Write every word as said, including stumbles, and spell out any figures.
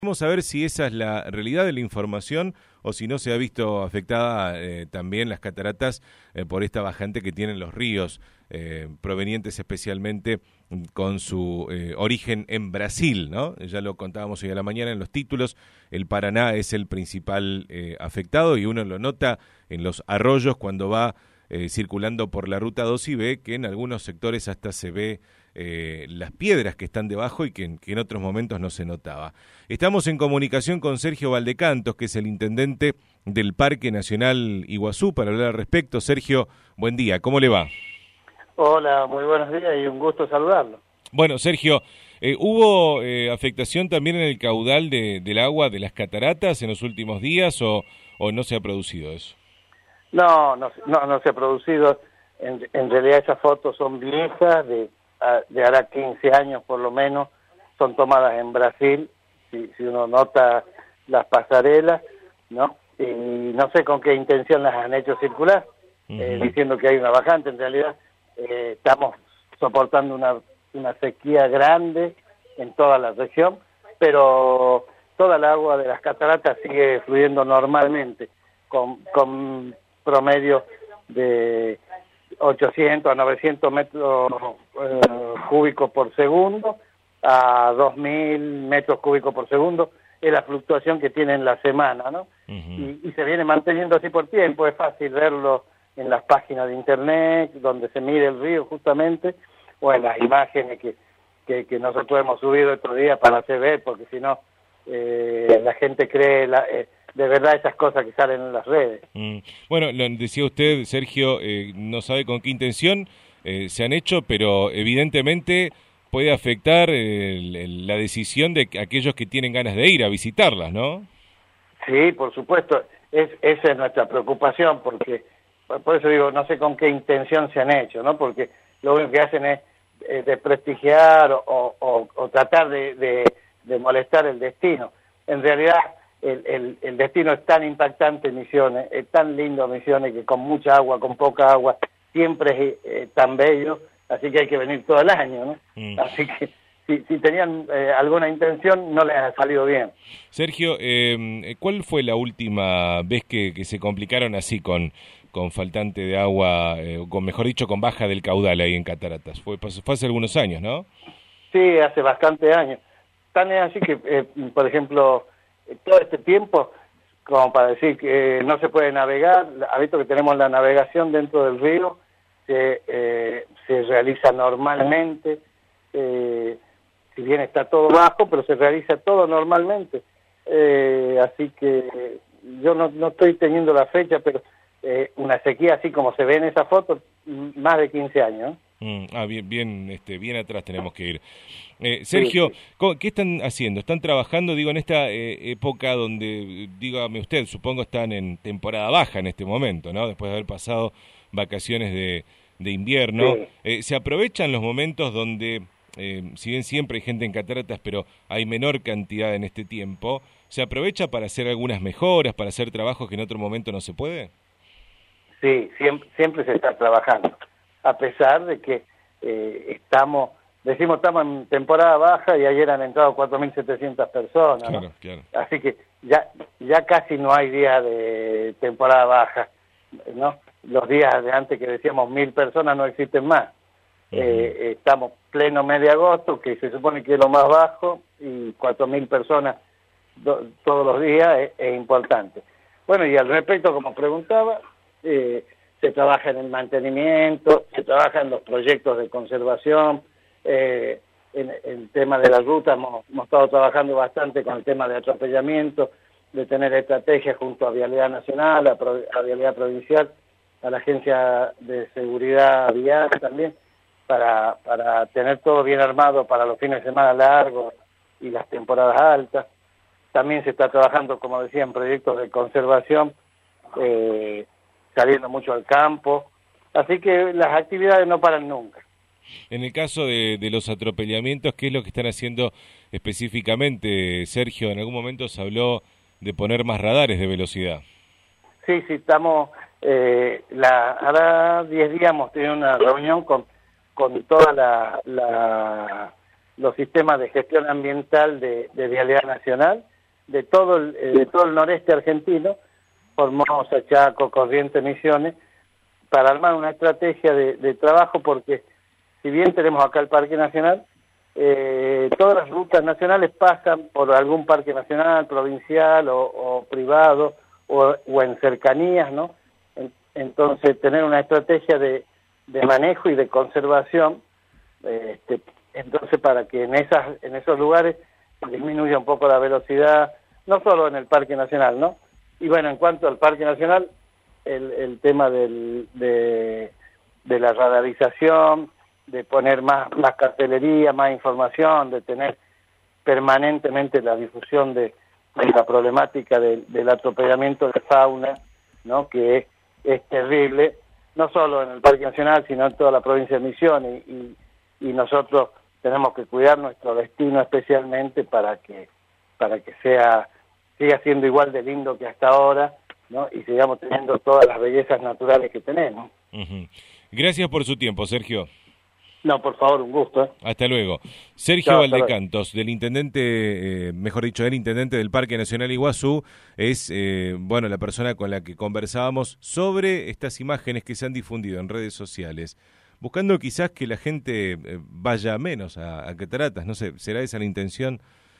Vamos a ver si esa es la realidad de la información o si no se ha visto afectada eh, también las cataratas eh, por esta bajante que tienen los ríos, eh, provenientes especialmente con su eh, origen en Brasil, ¿no? Ya lo contábamos hoy a la mañana en los títulos, el Paraná es el principal eh, afectado y uno lo nota en los arroyos cuando va eh, circulando por la ruta dos y ve que en algunos sectores hasta se ve Eh, las piedras que están debajo y que, que en otros momentos no se notaba. Estamos en comunicación con Sergio Valdecantos, que es el intendente del Parque Nacional Iguazú, para hablar al respecto. Sergio, buen día, ¿cómo le va? Hola, muy buenos días y un gusto saludarlo. Bueno, Sergio, eh, ¿hubo eh, afectación también en el caudal de, del agua de las cataratas en los últimos días o, o no se ha producido eso? No, no, no, no se ha producido. En, en realidad esas fotos son viejas, de de ahora quince años por lo menos, son tomadas en Brasil, si, si uno nota las pasarelas, ¿no? Y no sé con qué intención las han hecho circular, uh-huh. eh, diciendo que hay una bajante. En realidad eh, estamos soportando una, una sequía grande en toda la región, pero toda el agua de las cataratas sigue fluyendo normalmente, con, con promedio de ochocientos a novecientos metros eh, cúbicos por segundo a dos mil metros cúbicos por segundo, es la fluctuación que tiene en la semana, ¿no? Uh-huh. y, y se viene manteniendo así por tiempo. Es fácil verlo en las páginas de internet donde se mide el río justamente, o en las imágenes que, que, que nosotros hemos subido otro día para hacer ver, porque si no eh, la gente cree la, eh, de verdad esas cosas que salen en las redes. Mm. Bueno, lo decía usted, Sergio, eh, no sabe con qué intención eh, se han hecho, pero evidentemente puede afectar el, el, la decisión de aquellos que tienen ganas de ir a visitarlas, ¿no? Sí, por supuesto, es, esa es nuestra preocupación, porque por eso digo, no sé con qué intención se han hecho, ¿no? Porque lo único que hacen es eh, desprestigiar o, o, o tratar de, de, de molestar el destino. En realidad El, el, el destino es tan impactante en Misiones, es tan lindo Misiones, que con mucha agua, con poca agua, siempre es eh, tan bello, así que hay que venir todo el año, ¿no? Mm. Así que si, si tenían eh, alguna intención, no les ha salido bien. Sergio, eh, ¿cuál fue la última vez que, que se complicaron así con, con faltante de agua, eh, o con, mejor dicho, con baja del caudal ahí en Cataratas? Fue, fue hace algunos años, ¿no? Sí, hace bastante años. Tan es así que, eh, por ejemplo, todo este tiempo, como para decir que no se puede navegar, ha visto que tenemos la navegación dentro del río, que eh, se realiza normalmente, eh, si bien está todo bajo, pero se realiza todo normalmente. Eh, así que yo no, no estoy teniendo la fecha, pero eh, una sequía así como se ve en esa foto, más de quince años. Mm, ah, bien, bien, este, bien atrás tenemos que ir. Eh, Sergio, sí, sí. ¿Qué están haciendo? ¿Están trabajando, digo, en esta eh, época donde, dígame usted, supongo están en temporada baja en este momento, ¿no? Después de haber pasado vacaciones de, de invierno. Sí. Eh, ¿Se aprovechan los momentos donde, eh, si bien siempre hay gente en cataratas, pero hay menor cantidad en este tiempo, ¿se aprovecha para hacer algunas mejoras, para hacer trabajos que en otro momento no se puede? Sí, siempre, siempre se está trabajando, a pesar de que eh, estamos, decimos estamos en temporada baja y ayer han entrado cuatro mil setecientas personas, claro, ¿no? Claro. Así que ya ya casi no hay día de temporada baja, ¿no? Los días de antes que decíamos mil personas no existen más. Uh-huh. eh, estamos pleno mes de agosto, que se supone que es lo más bajo, y cuatro mil personas do, todos los días es, es importante. Bueno, y al respecto, como preguntaba, eh, se trabaja en el mantenimiento, se trabaja en los proyectos de conservación, eh, en, en el tema de las rutas hemos, hemos estado trabajando bastante con el tema de atropellamiento, de tener estrategias junto a Vialidad Nacional, a, Pro, a Vialidad Provincial, a la Agencia de Seguridad Vial también, para, para tener todo bien armado para los fines de semana largos y las temporadas altas. También se está trabajando, como decía, en proyectos de conservación, eh, saliendo mucho al campo, así que las actividades no paran nunca. En el caso de, de los atropellamientos, ¿qué es lo que están haciendo específicamente, Sergio? En algún momento se habló de poner más radares de velocidad. Sí, sí, estamos, eh, la, ahora diez días hemos tenido una reunión con, con toda la, la, los sistemas de gestión ambiental de, de Vialidad Nacional, de todo el, eh, de todo el noreste argentino, Formosa, Chaco, Corrientes, Misiones, para armar una estrategia de, de trabajo, porque si bien tenemos acá el Parque Nacional, eh, todas las rutas nacionales pasan por algún parque nacional, provincial o, o privado, o, o en cercanías, ¿no? En, entonces, tener una estrategia de, de manejo y de conservación, eh, este, entonces para que en esas en esos lugares disminuya un poco la velocidad, no solo en el Parque Nacional, ¿no? Y bueno, en cuanto al Parque Nacional, el, el tema del, de, de la radarización, de poner más, más cartelería, más información, de tener permanentemente la difusión de, de la problemática de, del atropellamiento de fauna, ¿no? Que es, es terrible, no solo en el Parque Nacional, sino en toda la provincia de Misiones, y, y, y nosotros tenemos que cuidar nuestro destino especialmente para que para que sea siga siendo igual de lindo que hasta ahora, ¿no? Y sigamos teniendo todas las bellezas naturales que tenemos. Uh-huh. Gracias por su tiempo, Sergio. No, por favor, un gusto. ¿eh? Hasta luego. Sergio Chao, Valdecantos, del intendente, eh, mejor dicho, del intendente del Parque Nacional Iguazú, es eh, bueno la persona con la que conversábamos sobre estas imágenes que se han difundido en redes sociales, buscando quizás que la gente eh, vaya menos a, a cataratas. No sé, ¿será esa la intención?